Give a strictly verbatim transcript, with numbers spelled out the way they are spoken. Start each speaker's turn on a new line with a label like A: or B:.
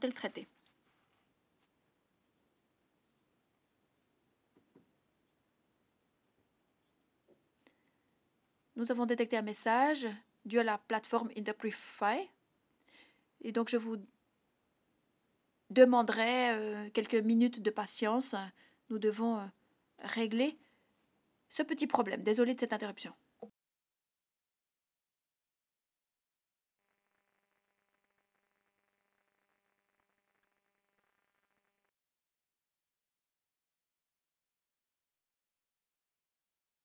A: soit-elle traitée? Nous avons détecté un message dû à la plateforme Interprefy et donc je vous demanderai, heu, quelques minutes de patience. Nous devons, heu, régler ce petit problème. Désolée de cette interruption.